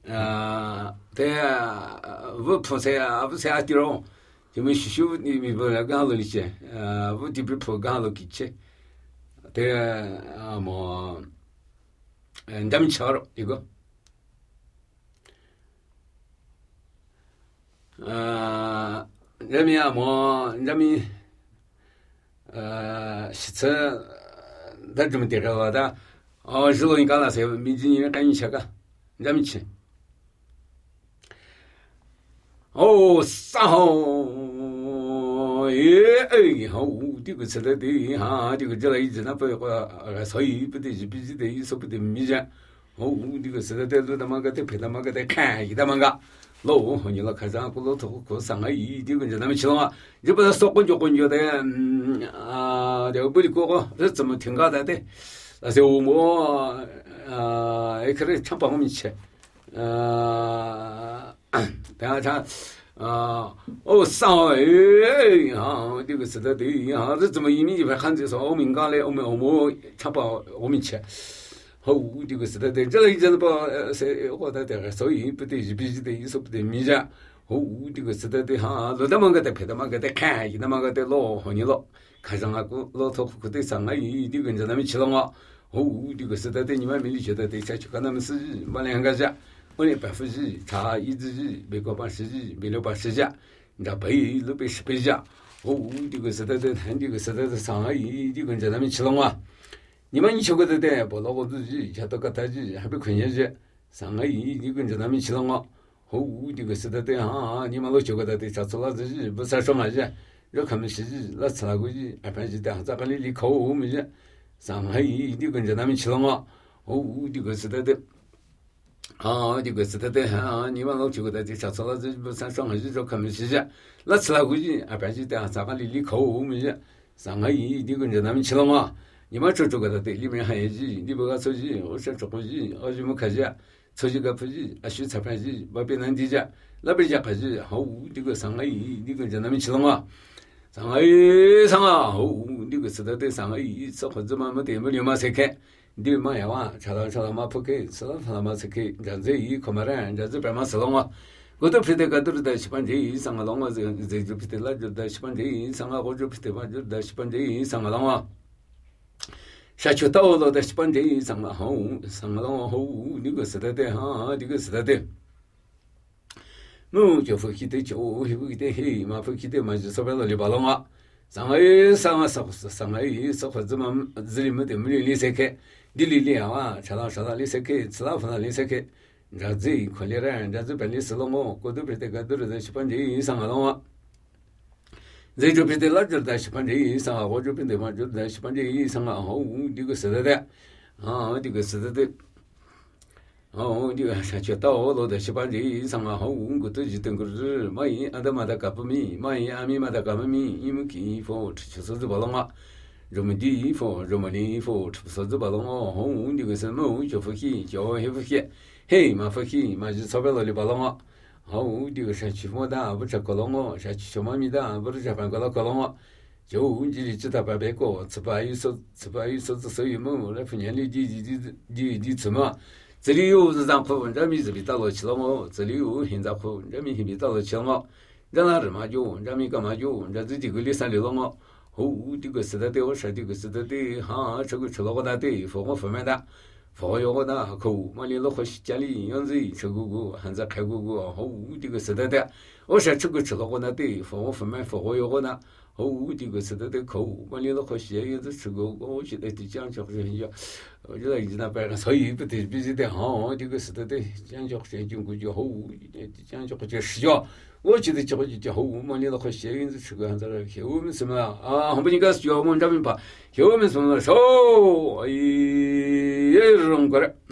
对我菩萨啊，不是啊，地方，就没修你不那个路里去，我地不铺个路去，对么，咱们吃了一个，人民啊么，人民洗车，他这么点个的，日落你讲了噻，没几年赶紧吃个，咱们吃。三号好，这个吃的对哈，这个这来一直那不所以不得必须得说不得米着，这个吃的对路他妈个得陪他妈个得看，他妈个老你老看上过老头过上个这个人他们吃了嘛，你不是说混觉的这个不的过个这怎么挺高的的，那是我们可能常帮我们吃，等下他上这个是的对这怎么移民就还喊着说我们讲的我们常帮我们吃，这个是的对，这了一阵子把我的所以不得必须得说不得米着，这个是的对老他妈个得陪他妈个得看，他妈个得老和你老看上老头虎对上这个人他们吃了嘛，这个是的对你们没理解的对下去看他们是没两个家。我连1%差1之1，美国80%，美680家，你知道610家，这个是在谈这个是在上海这个在他们吃了嘛？你们吃过的的，不老我自己吃到个大鸡，还不困下去，上海这个在他们吃了嘛？这个是在你们老吃过的的，吃出了自己不是说嘛去，要看们自己那吃了过去，2盘鸡蛋，咋个你口我们去，上海这个在他们吃了嘛？这个是在这个是的你们老吃过的这小吃了这不上海去做看门西去，那吃了回去2盘鸡蛋，咋个你口我们去，上海这个人他们吃了嘛？你们做过的对，里面还有鸡，你不要手机，我想做鸡，我就没看见，手机个不鸡，许菜盘鸡，把别人地家，那边家盘鸡，这个上海这个人他们吃了嘛？上海这个是的对上海吃或者嘛没得没流嘛才开。你妈呀哇，吃了嘛不给，吃了嘛才给，这可没人，这白嘛吃了嘛。我都皮的个都是在西班牙上个浪啊，这就皮的那就在西班牙上个，我就皮的嘛就在西班牙上个浪啊。下去到了在西班牙上个上个浪这个是的对这个是的对。就回去的就回去的嘿嘛，回去的嘛就说白了就把浪啊。上海说或者嘛这里没得没有谁开。你里啊，吃了你才开，吃了饭你才开，你知道这可怜人，这本来是了我，过都别得个都是在西班牙上了我，这就别得那就在西班牙上，我就别得嘛就在西班牙上了，这个是的的，这个是的的，这个下去到了在西班牙上了，我都是等个日，马伊阿德马达嘎布米，马伊阿米马达嘎布米，因为给佛吃手指巴了嘛。人们的衣服，人们的衣服，出手指巴了我，这个什么就不起，就还不起，嘿嘛不起，嘛就钞票里巴了我，这个是去么的，不吃过了我，是去小妈咪的，不是吃饭过了我，就你知道白白过，吃不有手指手有么，那不年的吃嘛，这里有日常苦，人民这里到了去了我，这里有现在苦，人民这里到了去了我，人那日嘛就，人民干嘛就，人这个里三流了我。这个是的对，我说这个是的对，这个吃了我的对，我分买的，我要我的口，嘛你老和家里样子吃过，还在开过，这个是的对，我说这个吃了我的对，我分买，我要我的，这个是的对口，嘛你老和家样子吃过，我觉得这讲究很要，我觉得一那白个，所以不得必须得这个是的对，讲究很经过就好，讲究就实要。我觉得这个就好，我们你那和谐人子吃个样子了，我们什么后面你个需要我们这边把，我们什么说，也是中国的。